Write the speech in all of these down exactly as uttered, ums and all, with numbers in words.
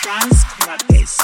France Mapesa.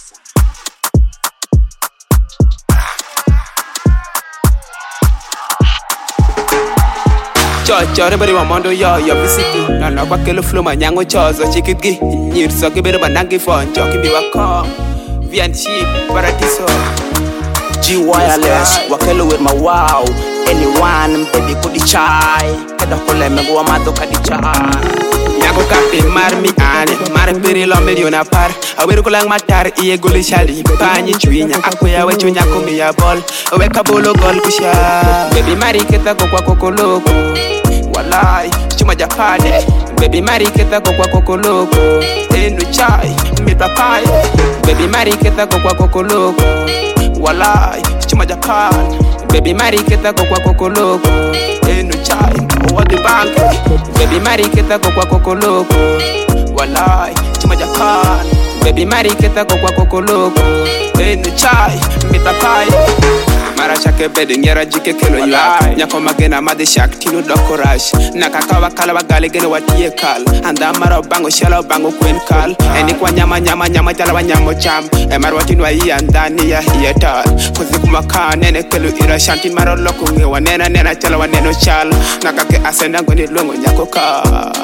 Cho cho re bari wamondo yo yo visiti na na kwa kelo flow manyango cho zo chikigi nyir so ke bere banangi fon cho ki bi wako vianchi paradiso G wireless wakelo with my wow anyone baby kudi chai kada kole me go amato kadi chai Nyago kape mar mi ane mar pere lo miliona par awero kolang matar iye goli shali panyi chwinya akoya wecho nyako mi ya bol weka bolo gol kusha baby mari keta ko kwa kokoloko walai chuma japade baby mari keta ko kwa kokoloko enu chai mi papai baby mari keta ko kwa kokoloko walai chuma japade baby mari keta ko kwa kokoloko enu chai what the bank baby mari keta ko kwa kokoloko walai chuma japan baby mari keta ko kwa kokoloko enu chai mi papai Mara chake bede ngera jike kelo yak Nyako magena made shak tino doko rush Nakakawa kala wagale gene watie kal Anda mara bango shala bango kwen kal Eni kwa nyama nyama nyama jala wa nyamo cham E mara watinwa iya ndani ya hiya tal Kuzi kumaka nene kelo ira shanti mara loko ngewa nena nena chala wa neno chal Nakake asenda ngoni longo nyako ka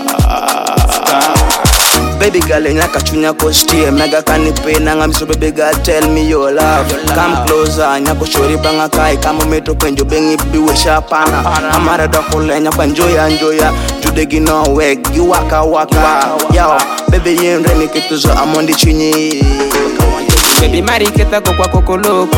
Baby girl, nyaka chunya ko stie mega kanipe nanga miso baby girl tell me your love come closer nyako shori banga kai kama meto penjo bengi biwe shapana amara dokole nyako enjoya enjoya judegi no weg you waka waka yo baby yenre ni kituzo amondi chunyi baby mari keta ko kwa kokoloko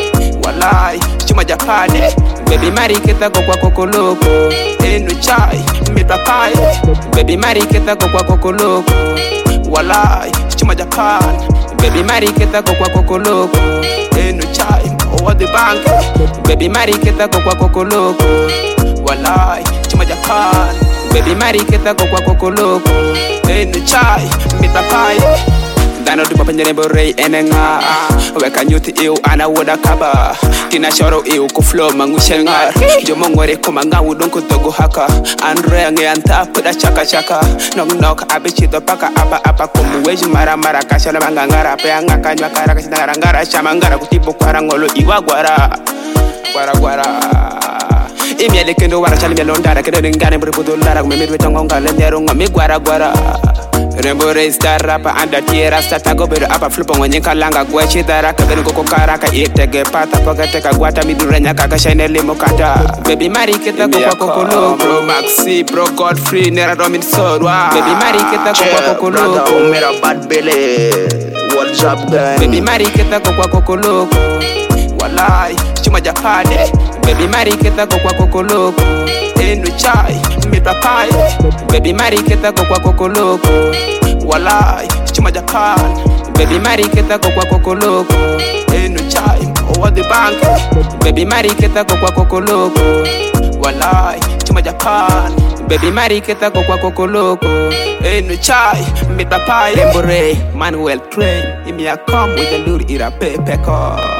walai chuma japade baby mari keta ko kwa kokoloko enu chai mi papai baby mari keta ko kwa kokoloko walai chuma japan baby mari keta ko kwa kokoloko enu chai over the bank baby mari keta ko kwa kokoloko walai chuma japan baby mari keta ko kwa kokoloko enu chai mi papai Dano du papa nyere borei enenga Weka nyuti iu ana woda kaba Tina shoro iu ku flow mangushe ngar Jomo ngore kuma nga udon ku togo haka Andre nge anta puda chaka chaka Knock knock abe chito paka apa apa Kumu weji mara mara kashala manga ngara Pe anga kanywa kara kasita ngara ngara Shama ngara kutipu kwara ngolo iwa gwara Gwara gwara Imi ele kendo wara chali melondara Kendo ngane mburi pudu lara Kumemidwe tongo ngale nero ngami gwara gwara Rembo race da rapa anda tierra stata go bedo apa flipo ngwenye kalanga gwechi dara kabeni koko karaka itege pata pokete kagwata midurenya kaka shine limo kata baby mari keta ko kwa kokolo bro maxi bro Godfrey nera domin sodwa baby mari keta ko kwa kokolo mera bad belly what's up gang baby mari keta ko kwa kokolo walai chuma japade baby mari keta ko kwa kokolo enu chai mi papai baby mari keta ko kwa kokoloko walai chuma japan baby mari keta ko kwa kokoloko enu chai over the bank baby mari keta ko kwa kokoloko walai chuma japan baby mari keta ko kwa kokoloko enu chai mi papai Embore Manuel train imi a come with the lure ira pepe ko